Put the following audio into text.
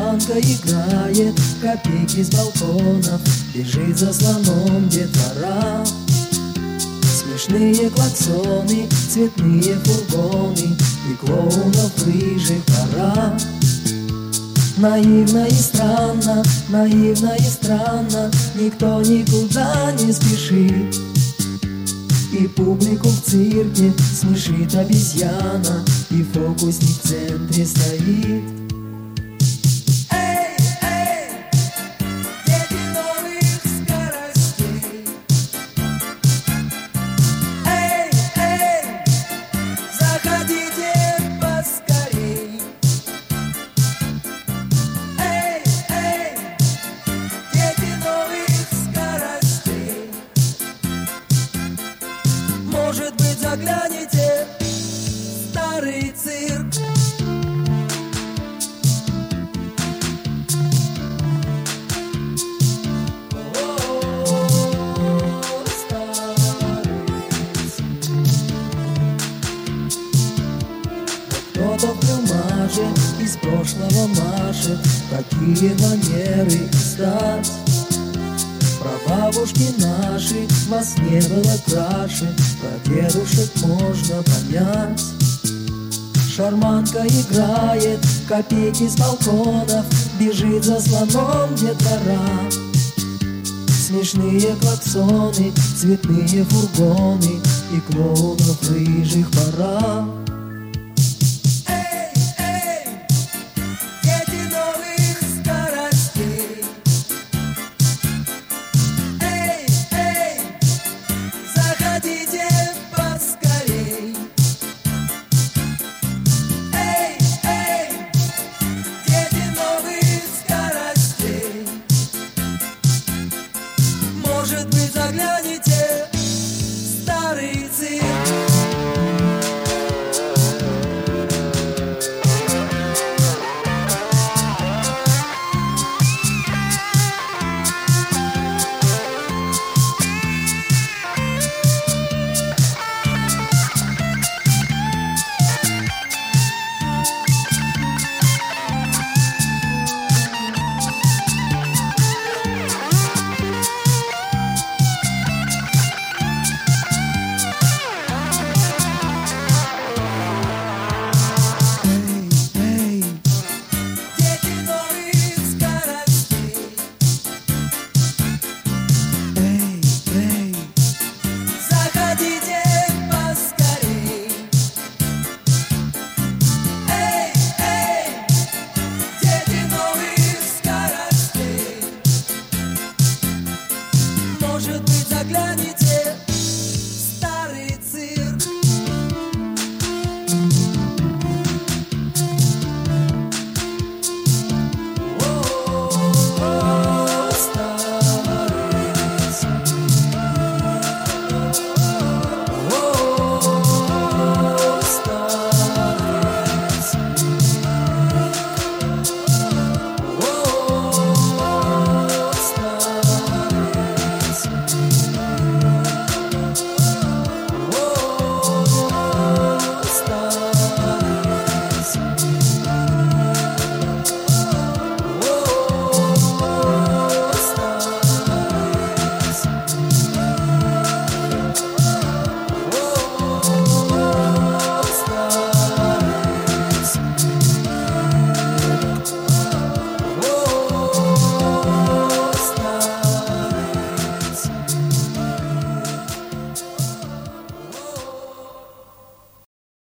Шарманка играет, копейки с балконов, бежит за слоном детвора. Смешные клаксоны, цветные фургоны и клоунов рыжих пора. Наивно и странно, наивно и странно, никто никуда не спешит. И публику в цирке смешит обезьяна, и фокусник в центре стоит. Эй, эй, дети новых скоростей. Эй, эй, заходите поскорей. Эй, эй, дети новых скоростей. Может быть, загляните в старый цирк. Кто-то в плюмаже из прошлого машет, какие манеры стать. Прабабушки наши вас не было краше, про дедушек можно понять. Шарманка играет, копейки с балконов, бежит за слоном детвора. Смешные клаксоны, цветные фургоны и клоунов рыжих пора.